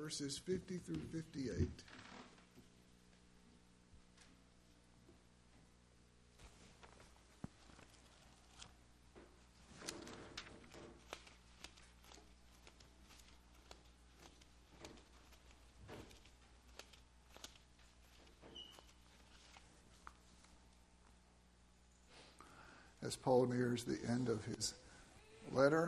verses 50 through 58. As Paul nears the end of his letter,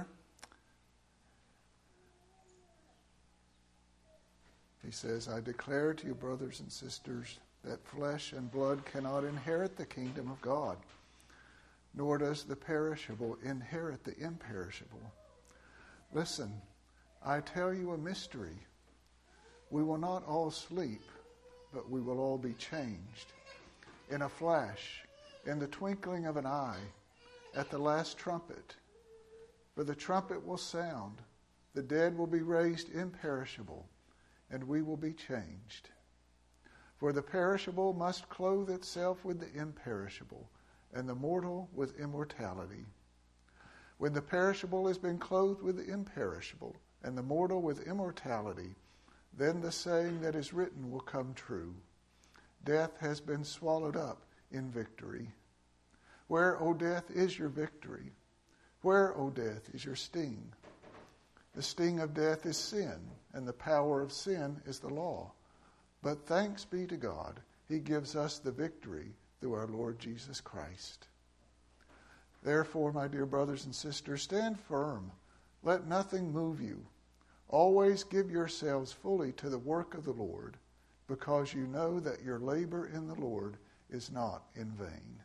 he says, I declare to you, brothers and sisters, that flesh and blood cannot inherit the kingdom of God, nor does the perishable inherit the imperishable. Listen, I tell you a mystery. We will not all sleep, but we will all be changed. In a flash, in the twinkling of an eye, at the last trumpet. For the trumpet will sound, the dead will be raised imperishable, and we will be changed. For the perishable must clothe itself with the imperishable, and the mortal with immortality. When the perishable has been clothed with the imperishable, and the mortal with immortality, then the saying that is written will come true. Death has been swallowed up in victory. Where, O death, is your victory? Where, O death, is your sting? The sting of death is sin, and the power of sin is the law. But thanks be to God, he gives us the victory through our Lord Jesus Christ. Therefore, my dear brothers and sisters, stand firm. Let nothing move you. Always give yourselves fully to the work of the Lord, because you know that your labor in the Lord is not in vain.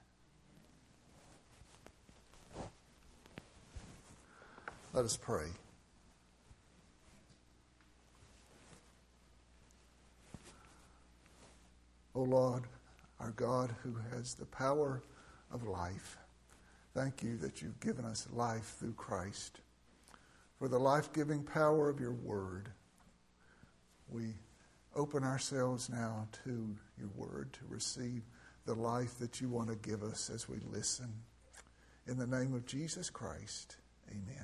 Let us pray. O Lord, our God, who has the power of life, thank you that you've given us life through Christ. For the life-giving power of your word, we open ourselves now to your word to receive the life that you want to give us as we listen. In the name of Jesus Christ, amen.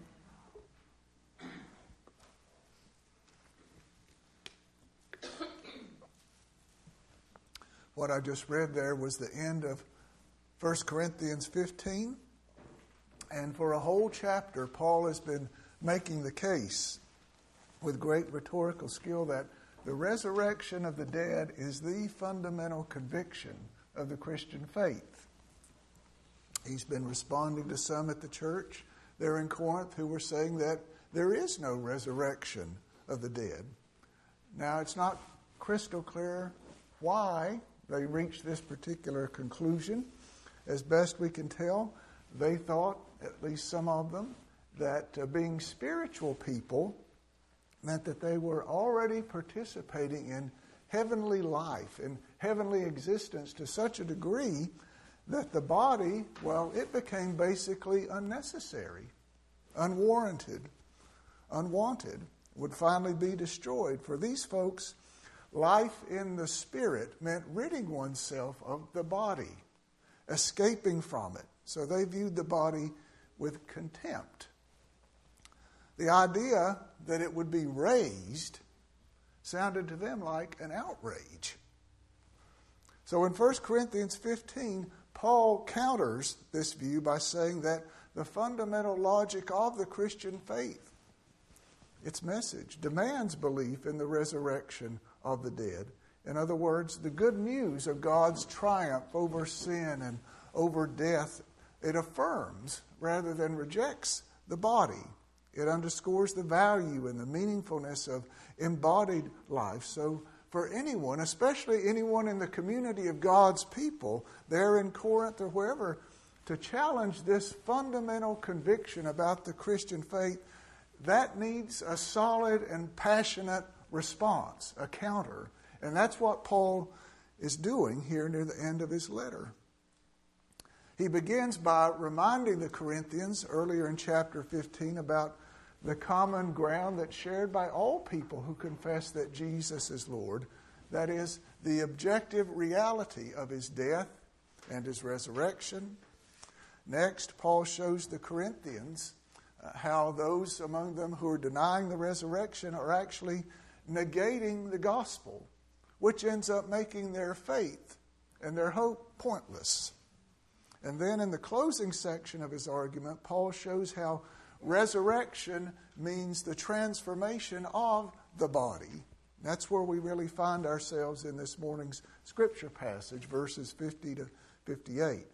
What I just read there was the end of 1 Corinthians 15. And for a whole chapter, Paul has been making the case with great rhetorical skill that the resurrection of the dead is the fundamental conviction of the Christian faith. He's been responding to some at the church there in Corinth who were saying that there is no resurrection of the dead. Now, it's not crystal clear why they reached this particular conclusion. As best we can tell, they thought, at least some of them, that being spiritual people meant that they were already participating in heavenly life, in heavenly existence to such a degree that the body, well, it became basically unnecessary, unwarranted, unwanted, would finally be destroyed. For these folks, life in the spirit meant ridding oneself of the body, escaping from it. So they viewed the body with contempt. The idea that it would be raised sounded to them like an outrage. So in 1 Corinthians 15, Paul counters this view by saying that the fundamental logic of the Christian faith, its message, demands belief in the resurrection of the dead. In other words, the good news of God's triumph over sin and over death, it affirms rather than rejects the body. It underscores the value and the meaningfulness of embodied life. So for anyone, especially anyone in the community of God's people, there in Corinth or wherever, to challenge this fundamental conviction about the Christian faith, that needs a solid and passionate response, a counter. And that's what Paul is doing here near the end of his letter. He begins by reminding the Corinthians earlier in chapter 15 about the common ground that's shared by all people who confess that Jesus is Lord. That is, the objective reality of his death and his resurrection. Next, Paul shows the Corinthians how those among them who are denying the resurrection are actually negating the gospel, which ends up making their faith and their hope pointless. And then in the closing section of his argument, Paul shows how resurrection means the transformation of the body. That's where we really find ourselves in this morning's scripture passage, verses 50 to 58.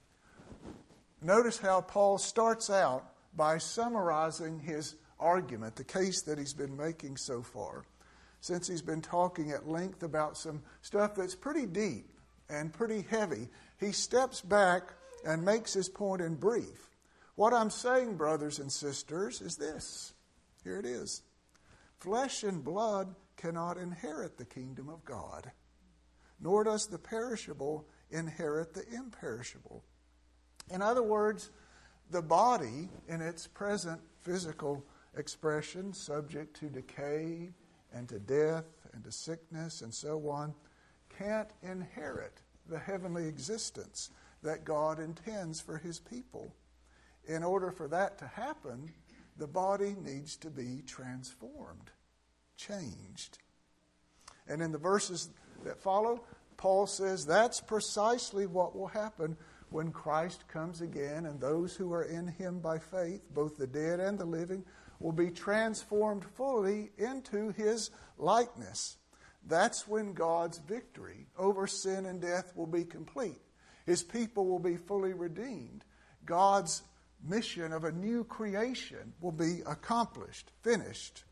Notice how Paul starts out by summarizing his argument, the case that he's been making so far, since he's been talking at length about some stuff that's pretty deep and pretty heavy. He steps back and makes his point in brief. What I'm saying, brothers and sisters, is this. Here it is. Flesh and blood cannot inherit the kingdom of God, nor does the perishable inherit the imperishable. In other words, the body, in its present physical expression, subject to decay and to death and to sickness and so on, can't inherit the heavenly existence that God intends for his people. In order for that to happen, the body needs to be transformed, changed. And in the verses that follow, Paul says that's precisely what will happen when Christ comes again, and those who are in him by faith, both the dead and the living, will be transformed fully into his likeness. That's when God's victory over sin and death will be complete. His people will be fully redeemed. God's mission of a new creation will be accomplished, finished.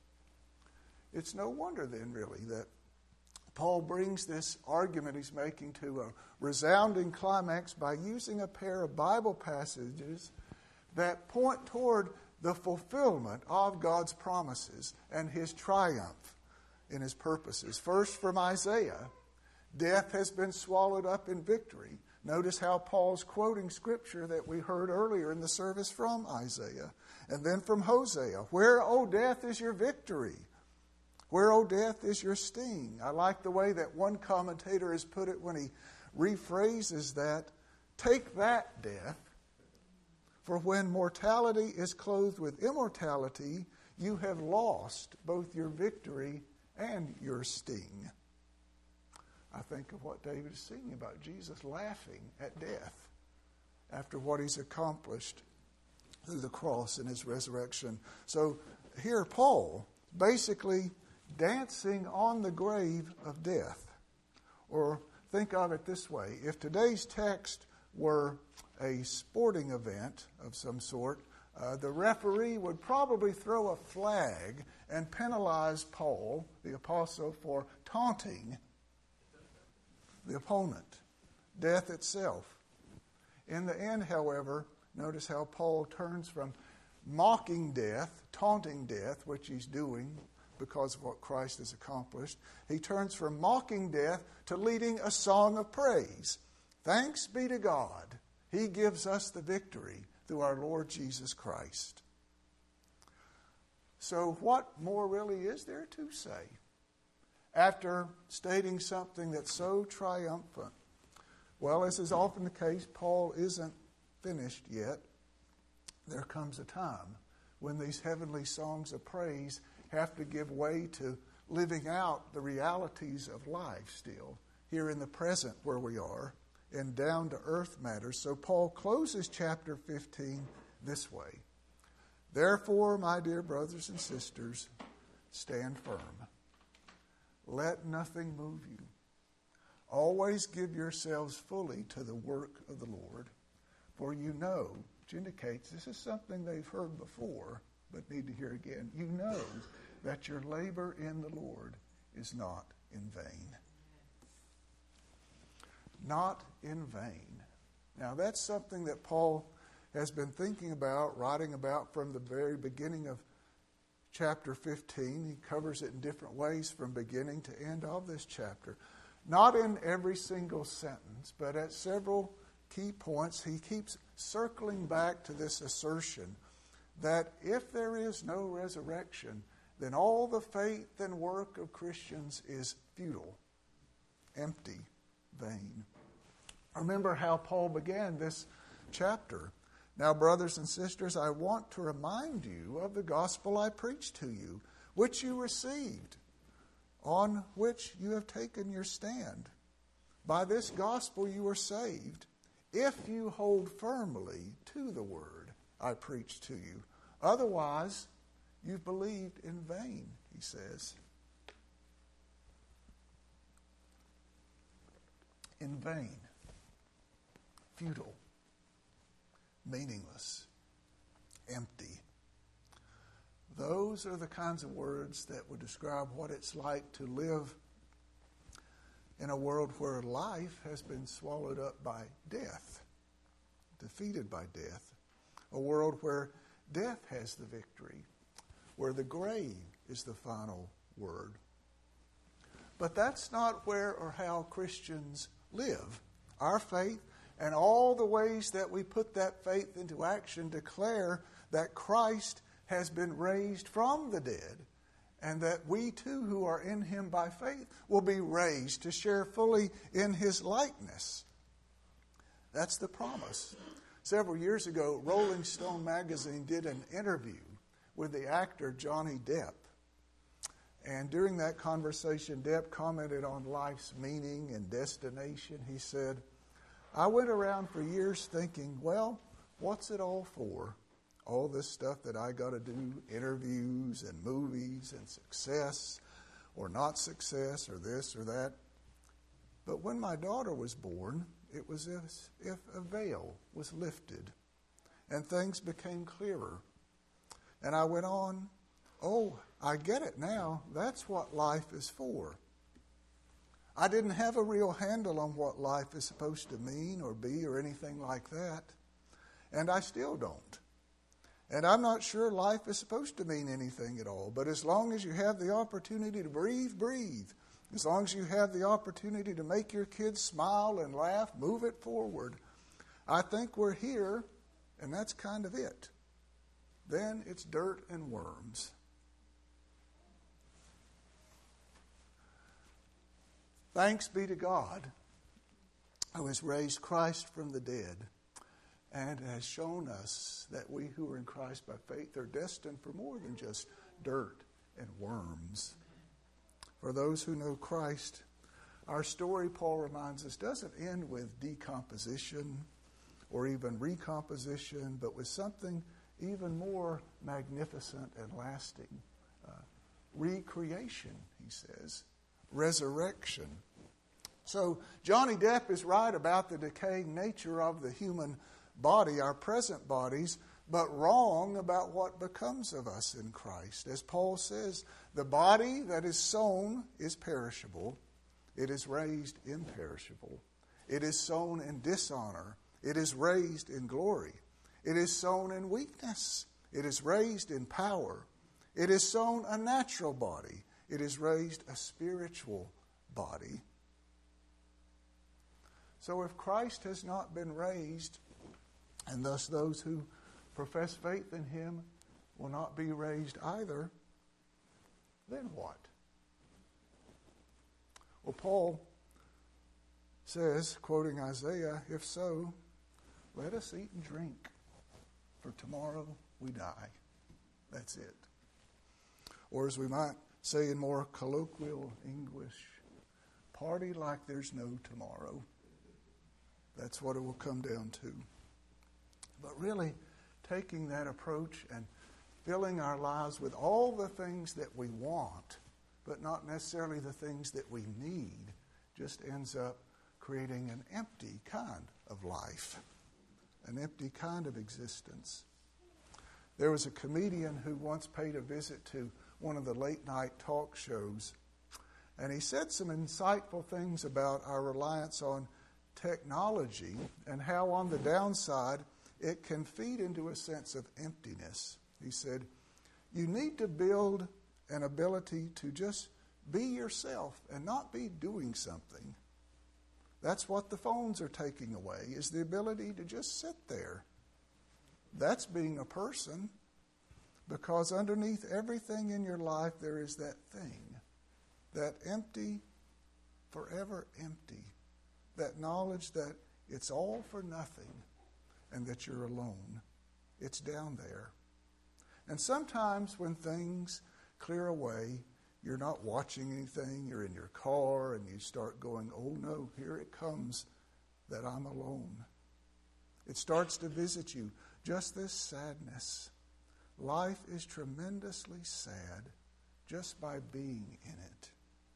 It's no wonder then, really, that Paul brings this argument he's making to a resounding climax by using a pair of Bible passages that point toward the fulfillment of God's promises and his triumph in his purposes. First, from Isaiah, death has been swallowed up in victory. Notice how Paul's quoting scripture that we heard earlier in the service from Isaiah. And then from Hosea, where, O death, is your victory? Where, O death, is your sting? I like the way that one commentator has put it when he rephrases that. Take that, death, for when mortality is clothed with immortality, you have lost both your victory and your sting. I think of what David is singing about, Jesus laughing at death after what he's accomplished through the cross and his resurrection. So here Paul basically dancing on the grave of death. Or think of it this way. If today's text were a sporting event of some sort, the referee would probably throw a flag and penalize Paul, the apostle, for taunting the opponent, death itself. In the end, however, notice how Paul turns from mocking death, taunting death, which he's doing because of what Christ has accomplished. He turns from mocking death to leading a song of praise. Thanks be to God. He gives us the victory through our Lord Jesus Christ. So what more really is there to say? After stating something that's so triumphant, well, as is often the case, Paul isn't finished yet. There comes a time when these heavenly songs of praise have to give way to living out the realities of life still, here in the present where we are, in down-to-earth matters. So Paul closes chapter 15 this way. Therefore, my dear brothers and sisters, stand firm. Let nothing move you. Always give yourselves fully to the work of the Lord, for you know, which indicates this is something they've heard before, but need to hear again. You know that your labor in the Lord is not in vain. Not in vain. Now that's something that Paul has been thinking about, writing about from the very beginning of chapter 15. He covers it in different ways from beginning to end of this chapter. Not in every single sentence, but at several key points, he keeps circling back to this assertion that if there is no resurrection, then all the faith and work of Christians is futile, empty, vain. Remember how Paul began this chapter. Now, brothers and sisters, I want to remind you of the gospel I preached to you, which you received, on which you have taken your stand. By this gospel you are saved, if you hold firmly to the word I preach to you. Otherwise, you've believed in vain, he says. In vain, futile, meaningless, empty. Those are the kinds of words that would describe what it's like to live in a world where life has been swallowed up by death, defeated by death. A world where death has the victory, where the grave is the final word. But that's not where or how Christians live. Our faith and all the ways that we put that faith into action declare that Christ has been raised from the dead, and that we too who are in him by faith will be raised to share fully in his likeness. That's the promise. Several years ago, Rolling Stone magazine did an interview with the actor Johnny Depp. And during that conversation, Depp commented on life's meaning and destination. He said, "I went around for years thinking, well, what's it all for? All this stuff that I got to do, interviews and movies and success or not success or this or that. But when my daughter was born, it was as if a veil was lifted and things became clearer. And I went on, oh, I get it now. That's what life is for. I didn't have a real handle on what life is supposed to mean or be or anything like that. And I still don't. And I'm not sure life is supposed to mean anything at all. But as long as you have the opportunity to breathe, breathe. As long as you have the opportunity to make your kids smile and laugh, move it forward. I think we're here, and that's kind of it. Then it's dirt and worms." Thanks be to God, who has raised Christ from the dead and has shown us that we who are in Christ by faith are destined for more than just dirt and worms. For those who know Christ, our story, Paul reminds us, doesn't end with decomposition or even recomposition, but with something even more magnificent and lasting. Recreation, he says. Resurrection. So Johnny Depp is right about the decaying nature of the human body, our present bodies, but wrong about what becomes of us in Christ. As Paul says, the body that is sown is perishable. It is raised imperishable. It is sown in dishonor. It is raised in glory. It is sown in weakness. It is raised in power. It is sown a natural body. It is raised a spiritual body. So if Christ has not been raised, and thus those who profess faith in him will not be raised either, then what? Well, Paul says, quoting Isaiah, "If so, let us eat and drink, for tomorrow we die." That's it. Or as we might say in more colloquial English, party like there's no tomorrow. That's what it will come down to. But really, taking that approach and filling our lives with all the things that we want, but not necessarily the things that we need, just ends up creating an empty kind of life, an empty kind of existence. There was a comedian who once paid a visit to one of the late-night talk shows, and he said some insightful things about our reliance on technology and how on the downside it can feed into a sense of emptiness. He said, you need to build an ability to just be yourself and not be doing something. That's what the phones are taking away, is the ability to just sit there. That's being a person, because underneath everything in your life there is that thing, that empty, forever empty, that knowledge that it's all for nothing and that you're alone. It's down there. And sometimes when things clear away, You're not watching anything. You're in your car and you start going, oh no, here it comes that I'm alone. It starts to visit you. Just this sadness. Life is tremendously sad just by being in it.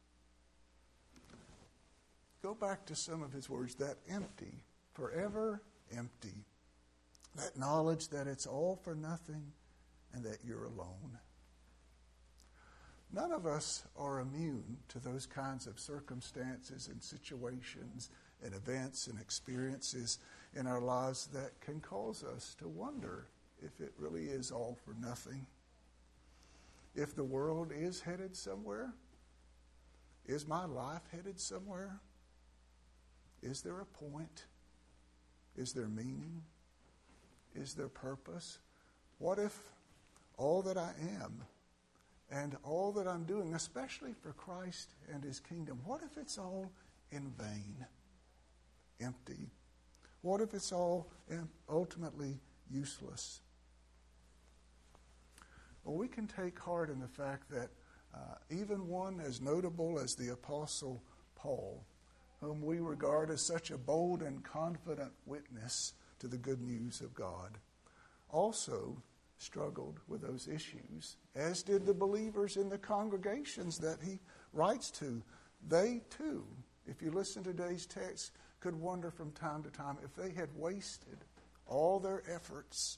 Go back to some of his words, that empty, forever empty. That knowledge that it's all for nothing and that you're alone. None of us are immune to those kinds of circumstances and situations and events and experiences in our lives that can cause us to wonder if it really is all for nothing. If the world is headed somewhere, is my life headed somewhere? Is there a point? Is there meaning? Is there purpose? What if all that I am and all that I'm doing, especially for Christ and His kingdom, what if it's all in vain, empty? What if it's all ultimately useless? Well, we can take heart in the fact that even one as notable as the Apostle Paul, whom we regard as such a bold and confident witness to the good news of God, also struggled with those issues, as did the believers in the congregations that he writes to. They too, if you listen to today's text, could wonder from time to time if they had wasted all their efforts.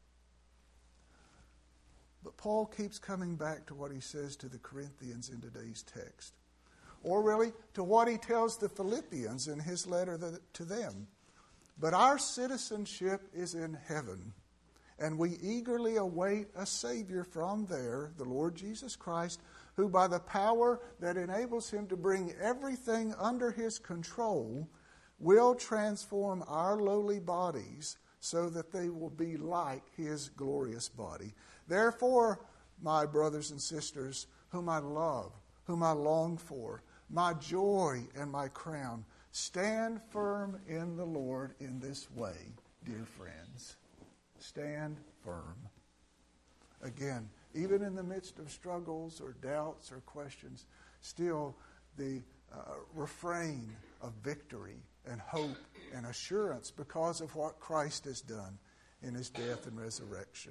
But Paul keeps coming back to what he says to the Corinthians in today's text, or really to what he tells the Philippians in his letter to them. But our citizenship is in heaven, and we eagerly await a Savior from there, the Lord Jesus Christ, who by the power that enables Him to bring everything under His control will transform our lowly bodies so that they will be like His glorious body. Therefore, my brothers and sisters, whom I love, whom I long for, my joy and my crown, stand firm in the Lord in this way, dear friends. Stand firm. Again, even in the midst of struggles or doubts or questions, still the refrain of victory and hope and assurance because of what Christ has done in His death and resurrection.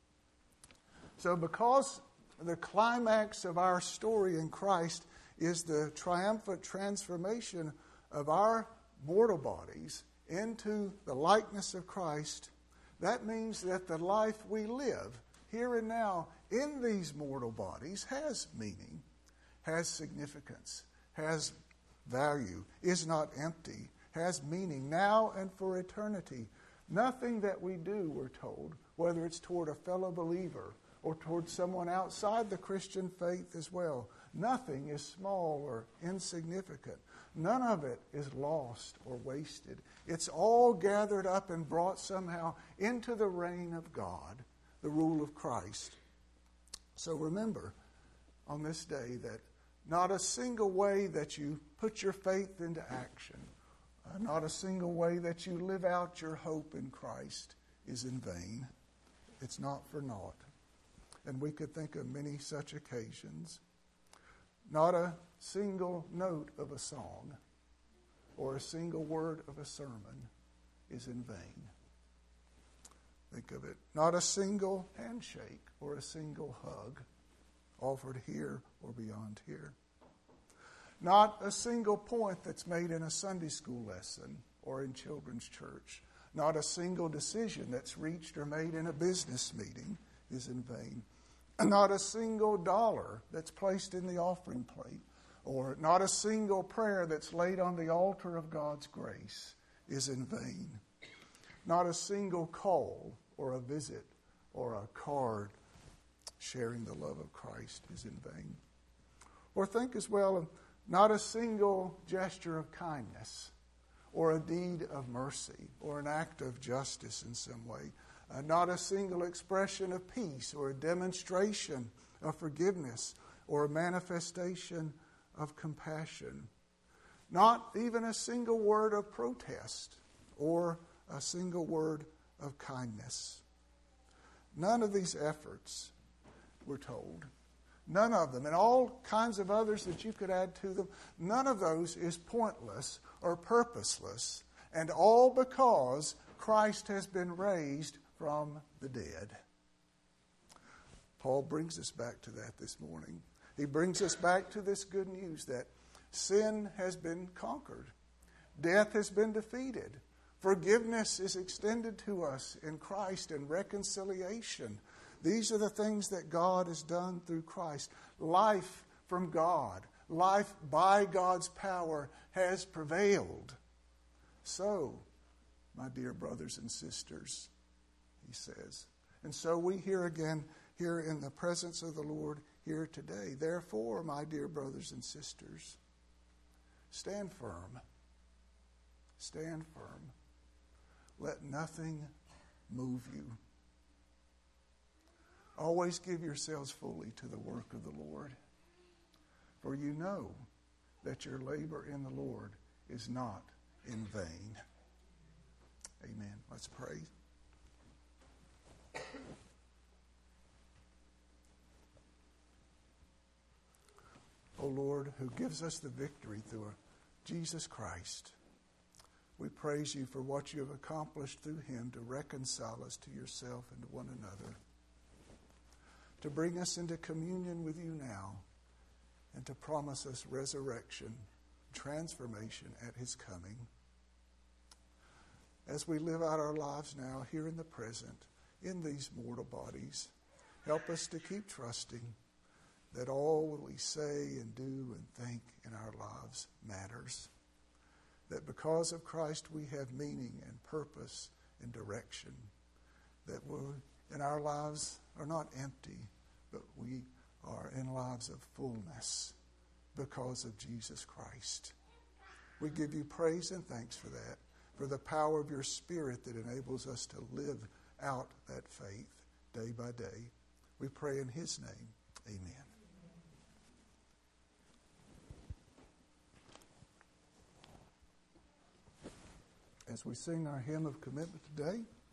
So because the climax of our story in Christ is the triumphant transformation of our mortal bodies into the likeness of Christ, that means that the life we live here and now in these mortal bodies has meaning, has significance, has value, is not empty, has meaning now and for eternity. Nothing that we do, we're told, whether it's toward a fellow believer or toward someone outside the Christian faith as well, nothing is small or insignificant. None of it is lost or wasted. It's all gathered up and brought somehow into the reign of God, the rule of Christ. So remember on this day that not a single way that you put your faith into action, not a single way that you live out your hope in Christ is in vain. It's not for naught. And we could think of many such occasions. Not a single note of a song or a single word of a sermon is in vain. Think of it. Not a single handshake or a single hug offered here or beyond here. Not a single point that's made in a Sunday school lesson or in children's church. Not a single decision that's reached or made in a business meeting is in vain. Not a single dollar that's placed in the offering plate, or not a single prayer that's laid on the altar of God's grace is in vain. Not a single call or a visit or a card sharing the love of Christ is in vain. Or think as well of not a single gesture of kindness or a deed of mercy or an act of justice in some way. Not a single expression of peace or a demonstration of forgiveness or a manifestation of compassion. Not even a single word of protest or a single word of kindness. None of these efforts, we're told, None of them, and all kinds of others that you could add to them, none of those is pointless or purposeless, and all because Christ has been raised from the dead. Paul brings us back to that this morning. He brings us back to this good news that sin has been conquered. Death has been defeated. Forgiveness is extended to us in Christ and reconciliation. These are the things that God has done through Christ. Life from God, life by God's power has prevailed. So, my dear brothers and sisters, he says. And so we hear again here in the presence of the Lord here today. Therefore, my dear brothers and sisters, stand firm. Stand firm. Let nothing move you. Always give yourselves fully to the work of the Lord, for you know that your labor in the Lord is not in vain. Amen. Let's pray. O Lord, who gives us the victory through Jesus Christ, we praise you for what you have accomplished through him to reconcile us to yourself and to one another, to bring us into communion with you now, and to promise us resurrection, transformation at his coming. As we live out our lives now, here in the present, in these mortal bodies, help us to keep trusting that all we say and do and think in our lives matters. That because of Christ we have meaning and purpose and direction. That we in our lives are not empty, but we are in lives of fullness because of Jesus Christ. We give you praise and thanks for that, for the power of your Spirit that enables us to live out that faith day by day. We pray in his name. Amen. As we sing our hymn of commitment today,